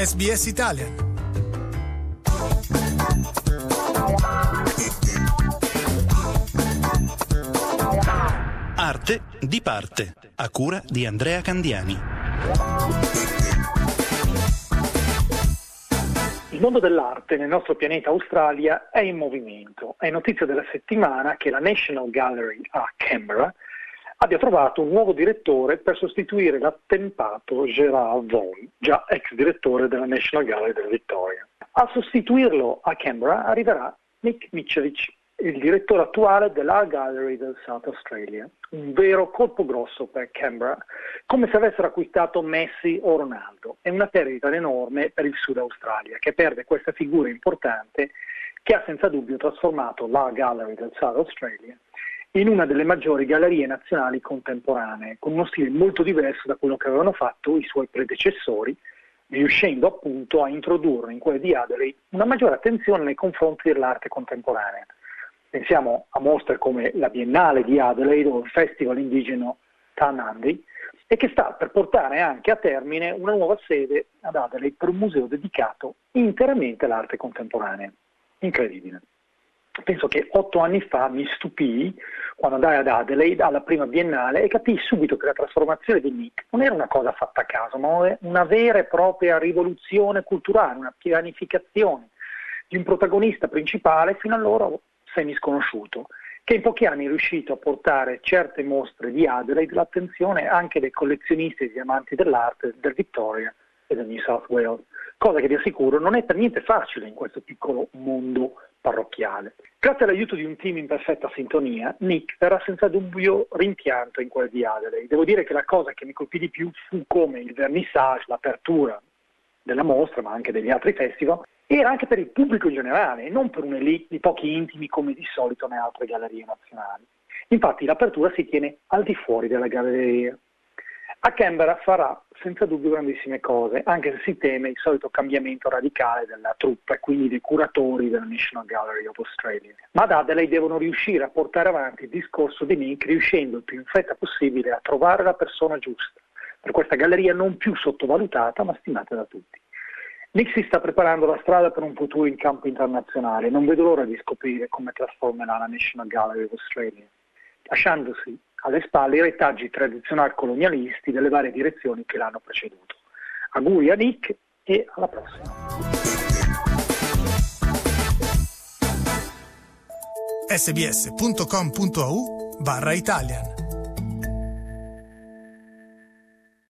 SBS Italian. Arte di parte, a cura di Andrea Candiani. Il mondo dell'arte nel nostro pianeta Australia è in movimento. È notizia della settimana che la National Gallery a Canberra abbia trovato un nuovo direttore per sostituire l'attempato Gerard Vaughan, già ex direttore della National Gallery della Victoria. A sostituirlo a Canberra arriverà Nick Michevich, il direttore attuale dell'Art Gallery del South Australia. Un vero colpo grosso per Canberra, come se avessero acquistato Messi o Ronaldo. È una perdita enorme per il Sud Australia, che perde questa figura importante che ha senza dubbio trasformato l'Art Gallery del South Australia in una delle maggiori gallerie nazionali contemporanee, con uno stile molto diverso da quello che avevano fatto i suoi predecessori, riuscendo appunto a introdurre in quelle di Adelaide una maggiore attenzione nei confronti dell'arte contemporanea. Pensiamo a mostre come la Biennale di Adelaide o il Festival indigeno Tanandi, e che sta per portare anche a termine una nuova sede ad Adelaide per un museo dedicato interamente all'arte contemporanea. Incredibile. Penso che 8 anni fa mi stupii quando andai ad Adelaide alla prima Biennale e capii subito che la trasformazione di Nick non era una cosa fatta a caso, ma una vera e propria rivoluzione culturale, una pianificazione di un protagonista principale fino allora semisconosciuto, che in pochi anni è riuscito a portare certe mostre di Adelaide l'attenzione anche dei collezionisti e degli amanti dell'arte del Victoria e del New South Wales, cosa che vi assicuro non è per niente facile in questo piccolo mondo parrocchiale. Grazie all'aiuto di un team in perfetta sintonia, Nick verrà senza dubbio rimpianto in quel di Adelaide. Devo dire che la cosa che mi colpì di più fu come il vernissage, l'apertura della mostra, ma anche degli altri festival, era anche per il pubblico in generale e non per un'elite di pochi intimi come di solito nelle altre gallerie nazionali. Infatti l'apertura si tiene al di fuori della galleria. A Canberra farà senza dubbio grandissime cose, anche se si teme il solito cambiamento radicale della troupe e quindi dei curatori della National Gallery of Australia. Ma ad Adelaide devono riuscire a portare avanti il discorso di Nick, riuscendo il più in fretta possibile a trovare la persona giusta per questa galleria non più sottovalutata ma stimata da tutti. Nick si sta preparando la strada per un futuro in campo internazionale, non vedo l'ora di scoprire come trasformerà la National Gallery of Australia, lasciandosi alle spalle i retaggi tradizionali colonialisti delle varie direzioni che l'hanno preceduto. Auguri a Nick e alla prossima. sbs.com.au/Italian